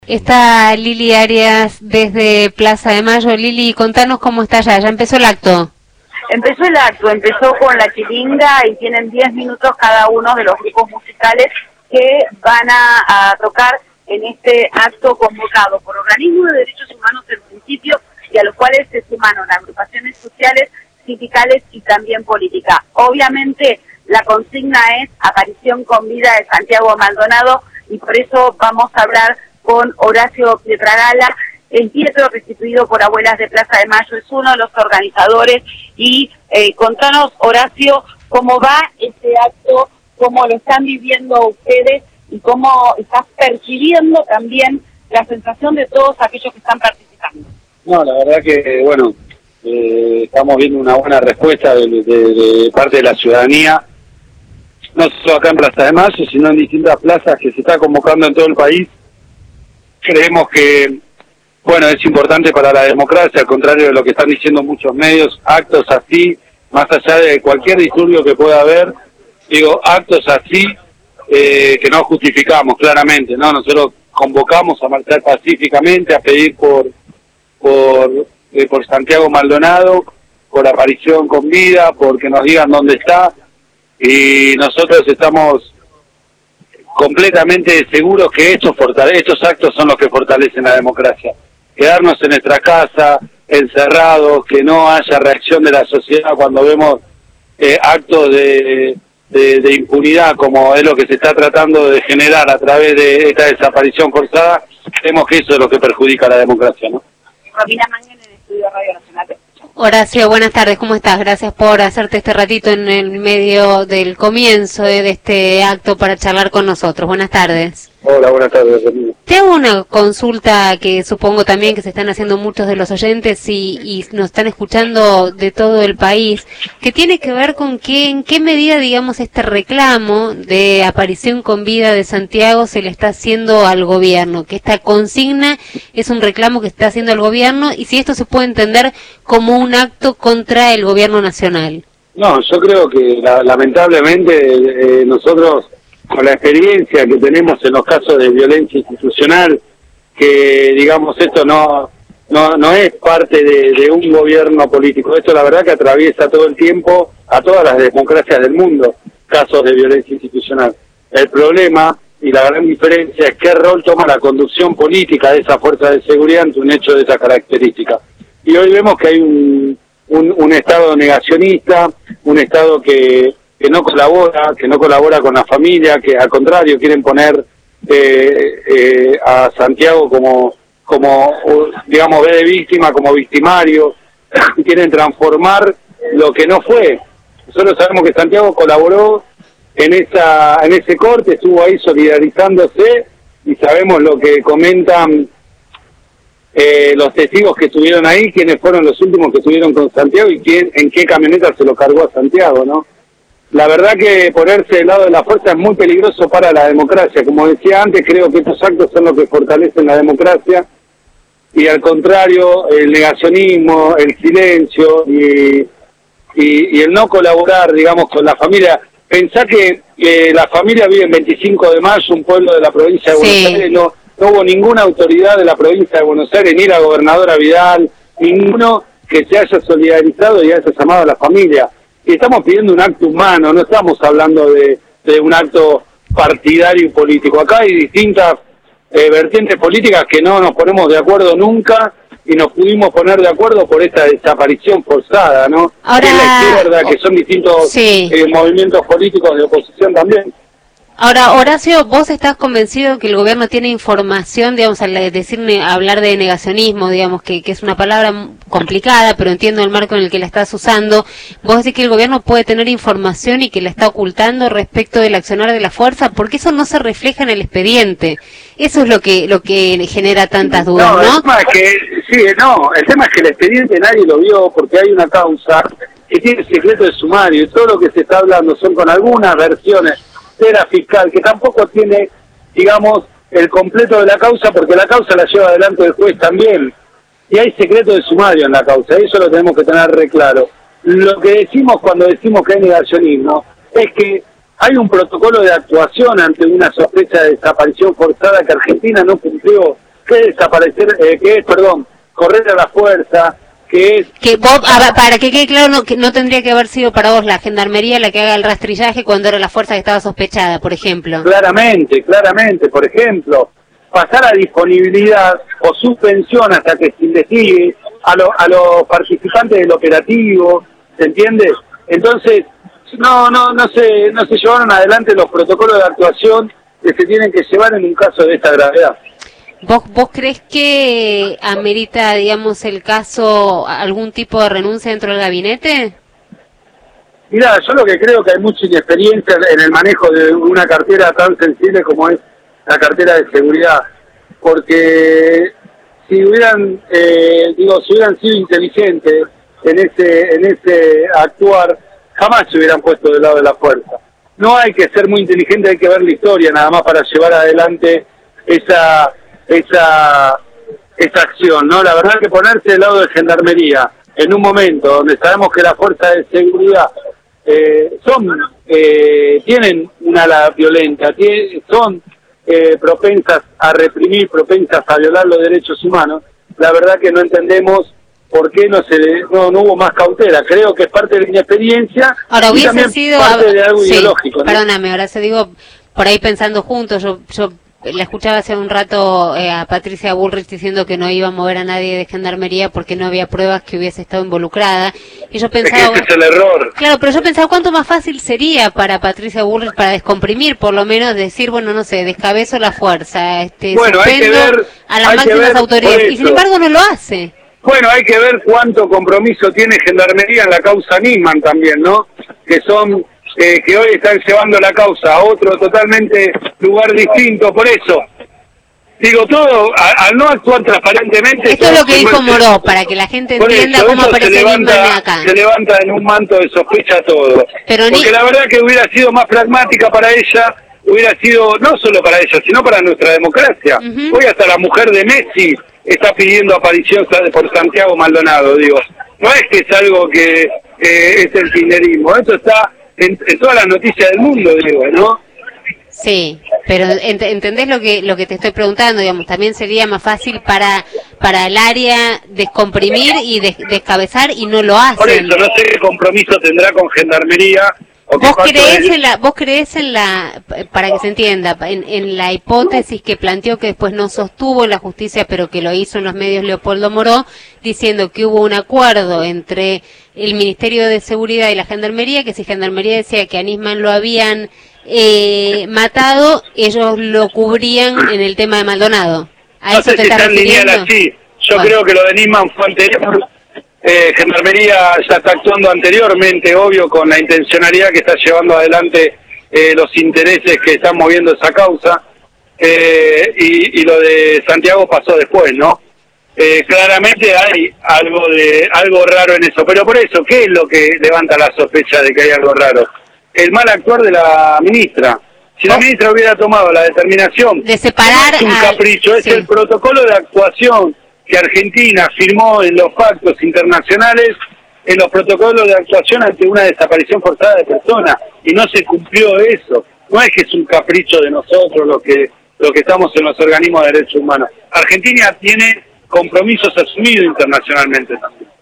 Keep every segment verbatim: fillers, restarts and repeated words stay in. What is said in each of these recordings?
Está Lili Arias desde Plaza de Mayo. Lili, contanos cómo está ya. ¿Ya empezó el acto? Empezó el acto, empezó con la chiringa y tienen diez minutos cada uno de los grupos musicales que van a, a tocar en este acto convocado por organismos de derechos humanos del municipio y a los cuales se sumaron agrupaciones sociales, sindicales y también política. Obviamente la consigna es aparición con vida de Santiago Maldonado y por eso vamos a hablar con Horacio Pietragala. El Pietro, restituido por Abuelas de Plaza de Mayo, es uno de los organizadores. Y eh, contanos, Horacio, cómo va este acto, cómo lo están viviendo ustedes y cómo estás percibiendo también la sensación de todos aquellos que están participando. No, la verdad que, bueno, eh, estamos viendo una buena respuesta de, de, de parte de la ciudadanía, no solo acá en Plaza de Mayo, sino en distintas plazas que se está convocando en todo el país. Creemos que, bueno, es importante para la democracia, al contrario de lo que están diciendo muchos medios, actos así, más allá de cualquier disturbio que pueda haber, digo, actos así eh, que no justificamos claramente, ¿no? Nosotros convocamos a marchar pacíficamente, a pedir por por eh, por Santiago Maldonado, por aparición con vida, porque nos digan dónde está, y nosotros estamos completamente seguros que estos, fortale estos actos son los que fortalecen la democracia. Quedarnos en nuestra casa, encerrados, que no haya reacción de la sociedad cuando vemos eh, actos de, de, de impunidad, como es lo que se está tratando de generar a través de esta desaparición forzada, vemos que eso es lo que perjudica a la democracia, ¿no? Romina Mangen, en el Estudio Radio Nacional. Horacio, buenas tardes, ¿cómo estás? Gracias por hacerte este ratito en el medio del comienzo de este acto para charlar con nosotros. Buenas tardes. Hola, buenas tardes. Te hago una consulta que supongo también que se están haciendo muchos de los oyentes y, y nos están escuchando de todo el país, que tiene que ver con que, en qué medida, digamos, este reclamo de aparición con vida de Santiago se le está haciendo al gobierno, que esta consigna es un reclamo que está haciendo el gobierno y si esto se puede entender como un acto contra el gobierno nacional. No, yo creo que la, lamentablemente eh, nosotros, con la experiencia que tenemos en los casos de violencia institucional, que digamos esto no no no es parte de, de un gobierno político, esto la verdad que atraviesa todo el tiempo a todas las democracias del mundo, casos de violencia institucional. El problema y la gran diferencia es qué rol toma la conducción política de esa fuerza de seguridad ante un hecho de esa característica. Y hoy vemos que hay un, un, un Estado negacionista, un Estado que que no colabora, que no colabora con la familia, que al contrario quieren poner eh, eh, a Santiago como, como digamos, ve de víctima, como victimario, quieren transformar lo que no fue. Nosotros sabemos que Santiago colaboró en esa en ese corte, estuvo ahí solidarizándose y sabemos lo que comentan eh, los testigos que estuvieron ahí, quiénes fueron los últimos que estuvieron con Santiago y quién, en qué camioneta se lo cargó a Santiago, ¿no? La verdad que ponerse del lado de la fuerza es muy peligroso para la democracia. Como decía antes, creo que estos actos son los que fortalecen la democracia y al contrario, el negacionismo, el silencio y, y, y el no colaborar, digamos, con la familia. Pensá que eh, la familia vive en veinticinco de mayo, un pueblo de la provincia de Buenos Sí. Aires, no, no hubo ninguna autoridad de la provincia de Buenos Aires, ni la gobernadora Vidal, ninguno que se haya solidarizado y haya llamado a la familia. Y estamos pidiendo un acto humano, no estamos hablando de, de un acto partidario y político. Acá hay distintas eh, vertientes políticas que no nos ponemos de acuerdo nunca y nos pudimos poner de acuerdo por esta desaparición forzada, ¿no? Ahora, es la izquierda, que son distintos sí. eh, movimientos políticos de oposición también. Ahora, Horacio, ¿vos estás convencido que el gobierno tiene información, digamos, al decir, hablar de negacionismo, digamos, que, que es una palabra complicada, pero entiendo el marco en el que la estás usando? ¿Vos decís que el gobierno puede tener información y que la está ocultando respecto del accionar de la fuerza? Porque eso no se refleja en el expediente. Eso es lo que lo que genera tantas dudas, ¿no? No, el tema es que, sí, no, el tema es que el expediente nadie lo vio porque hay una causa que tiene secreto de sumario y todo lo que se está hablando son con algunas versiones de la fiscal, que tampoco tiene, digamos, el completo de la causa, porque la causa la lleva adelante el juez también, y hay secreto de sumario en la causa, eso lo tenemos que tener re claro. Lo que decimos cuando decimos que hay negacionismo, es que hay un protocolo de actuación ante una sospecha de desaparición forzada que Argentina no cumplió que es desaparecer, eh, que es, perdón, correr a la fuerza, que es... Que vos, a, para que quede claro, no, que no tendría que haber sido para vos la gendarmería la que haga el rastrillaje cuando era la fuerza que estaba sospechada, por ejemplo. Claramente, claramente, por ejemplo, pasar a disponibilidad o suspensión hasta que se investigue a, lo, a los participantes del operativo, ¿se entiende? Entonces, no, no, no se, no se llevaron adelante los protocolos de actuación que se tienen que llevar en un caso de esta gravedad. ¿Vos, ¿Vos crees que amerita, digamos, el caso algún tipo de renuncia dentro del gabinete? Mira, yo lo que creo que hay mucha inexperiencia en el manejo de una cartera tan sensible como es la cartera de seguridad, porque si hubieran, eh, digo, si hubieran sido inteligentes en ese, en ese actuar, jamás se hubieran puesto del lado de la fuerza. No hay que ser muy inteligente, hay que ver la historia nada más para llevar adelante esa esa esa acción, ¿no? La verdad que ponerse del lado de Gendarmería en un momento donde sabemos que las fuerzas de seguridad eh, son eh, tienen una ala violenta, tiene, son eh, propensas a reprimir, propensas a violar los derechos humanos, la verdad que no entendemos por qué no se no, no hubo más cautela. Creo que es parte de la inexperiencia. Ahora hubiese y también sido parte de algo sí, ideológico, ¿no? Perdóname, ahora se digo por ahí pensando juntos, yo yo la escuchaba hace un rato eh, a Patricia Bullrich diciendo que no iba a mover a nadie de Gendarmería porque no había pruebas que hubiese estado involucrada, y yo pensaba... Es que ese es el error. Claro, pero yo pensaba cuánto más fácil sería para Patricia Bullrich para descomprimir, por lo menos decir, bueno, no sé, descabezo la fuerza, este, bueno, hay que ver, a las hay máximas que ver autoridades, y sin embargo no lo hace. Bueno, hay que ver cuánto compromiso tiene Gendarmería en la causa Nisman también, ¿no? Que son... Eh, que hoy están llevando la causa a otro totalmente lugar distinto, por eso digo todo, a, al no actuar transparentemente... Esto es lo que dijo Moró, para que la gente entienda eso, cómo aparece Nisman acá. Se levanta en un manto de sospecha todo, Pero porque ni... la verdad que hubiera sido más pragmática para ella, hubiera sido no solo para ella, sino para nuestra democracia. Uh-huh. Hoy hasta la mujer de Messi está pidiendo aparición por Santiago Maldonado, digo, no es que es algo que eh, es el kirchnerismo, esto está... En, en todas las noticias del mundo, digo, ¿no? Sí, pero ent entendés lo que lo que te estoy preguntando, digamos, también sería más fácil para para el área descomprimir y des descabezar y no lo hacen. Por eso, no sé qué compromiso tendrá con Gendarmería. O ¿Vos creés en la, vos creés en la, para que se entienda, en, en la hipótesis que planteó que después no sostuvo en la justicia, pero que lo hizo en los medios Leopoldo Moró, diciendo que hubo un acuerdo entre el Ministerio de Seguridad y la Gendarmería, que si Gendarmería decía que a Nisman lo habían eh, matado, ellos lo cubrían en el tema de Maldonado? ¿A no eso sé te si estás refiriendo? Así. Yo bueno. creo que lo de Nisman fue anterior. Eh, Gendarmería ya está actuando anteriormente, obvio, con la intencionalidad que está llevando adelante eh, los intereses que están moviendo esa causa, eh, y, y lo de Santiago pasó después, ¿no? Eh, claramente hay algo de algo raro en eso, pero por eso, ¿qué es lo que levanta la sospecha de que hay algo raro? El mal actuar de la ministra. Si la ministra hubiera tomado la determinación de separar, no es un capricho, es sí. el protocolo de actuación que Argentina firmó en los pactos internacionales, en los protocolos de actuación ante una desaparición forzada de personas, y no se cumplió eso. No es que es un capricho de nosotros lo que lo que estamos en los organismos de derechos humanos. Argentina tiene compromisos asumidos internacionalmente también.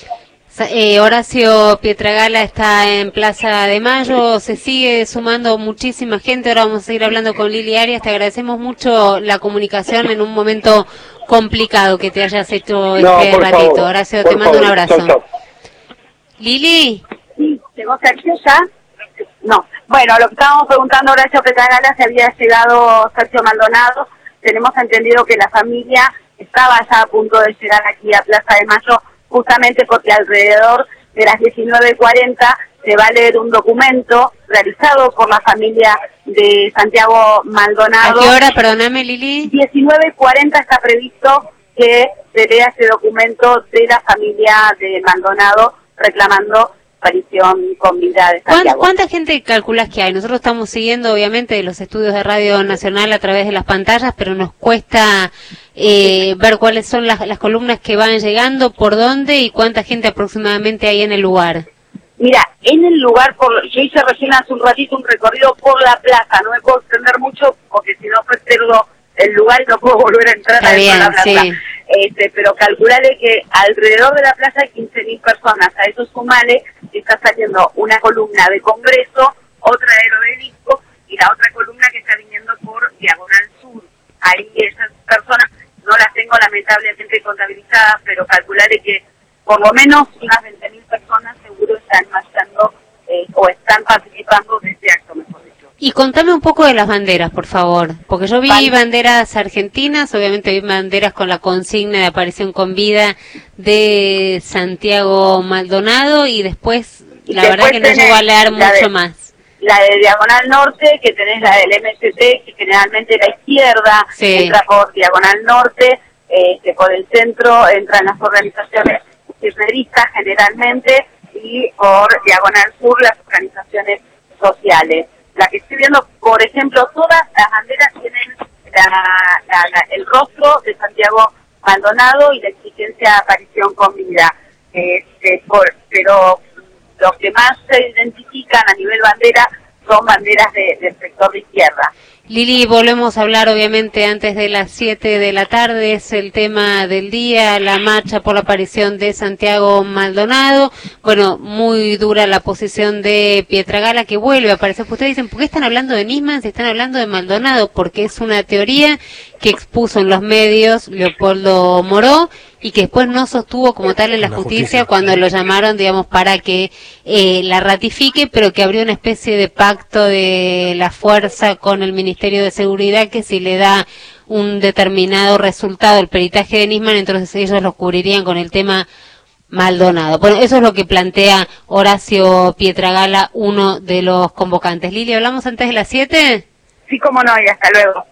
Eh, Horacio Pietragala está en Plaza de Mayo, se sigue sumando muchísima gente. Ahora vamos a seguir hablando con Lili Arias. Te agradecemos mucho la comunicación en un momento complicado que te hayas hecho no, este ratito. Favor, Horacio, te mando favor, un abrazo. Chau, chau. Lili. ¿Llegó Sergio ya? No. Bueno, lo que estábamos preguntando, Horacio Pietragala, si había llegado Sergio Maldonado. Tenemos entendido que la familia estaba ya a punto de llegar aquí a Plaza de Mayo, justamente porque alrededor de las diecinueve cuarenta se va a leer un documento realizado por la familia de Santiago Maldonado. ¿A qué hora, perdóname, Lili? diecinueve cuarenta está previsto que se lea ese documento de la familia de Maldonado reclamando aparición con vida de Santiago. ¿Cuánta gente calculás que hay? Nosotros estamos siguiendo, obviamente, los estudios de Radio Nacional a través de las pantallas, pero nos cuesta eh, ver cuáles son las, las columnas que van llegando, por dónde y cuánta gente aproximadamente hay en el lugar. Mira, en el lugar, por, yo hice recién hace un ratito un recorrido por la plaza, no me puedo extender mucho porque si no pues pierdo el lugar y no puedo volver a entrar a la plaza. Sí. Este, pero calculale que alrededor de la plaza hay quince mil personas, a eso sumale que está saliendo una columna de Congreso, otra de Obelisco y la otra columna que está viniendo por Diagonal Sur. Ahí esas personas no las tengo lamentablemente contabilizadas, pero calculale que por lo menos unas veinte mil personas seguro están marchando eh, o están participando de este acto, mejor dicho. Y contame un poco de las banderas, por favor, porque yo vi Vale. banderas argentinas, obviamente vi banderas con la consigna de aparición con vida de Santiago Maldonado y después, la después verdad que no llego a leer mucho de, más. La de Diagonal Norte, que tenés la del M S T, que generalmente la izquierda sí. entra por Diagonal Norte, eh, que por el centro entran las organizaciones kirchneristas generalmente y por Diagonal Sur las organizaciones sociales. La que estoy viendo, por ejemplo, todas las banderas tienen la, la, la, el rostro de Santiago Maldonado y la exigencia de aparición con vida. Eh, eh, por, pero los que más se identifican a nivel bandera son banderas de, del sector de izquierda. Lili, volvemos a hablar obviamente antes de las siete de la tarde, es el tema del día, la marcha por la aparición de Santiago Maldonado. Bueno, muy dura la posición de Pietragala que vuelve a aparecer. Ustedes dicen, ¿por qué están hablando de Nisman si están hablando de Maldonado? Porque es una teoría que expuso en los medios Leopoldo Moró y que después no sostuvo como tal en la, la justicia, justicia cuando lo llamaron, digamos, para que eh, la ratifique, pero que abrió una especie de pacto de la fuerza con el Ministerio de Seguridad que si le da un determinado resultado el peritaje de Nisman, entonces ellos lo cubrirían con el tema Maldonado. Bueno, eso es lo que plantea Horacio Pietragala, uno de los convocantes. Lili, ¿hablamos antes de las siete? Sí, cómo no, y hasta luego.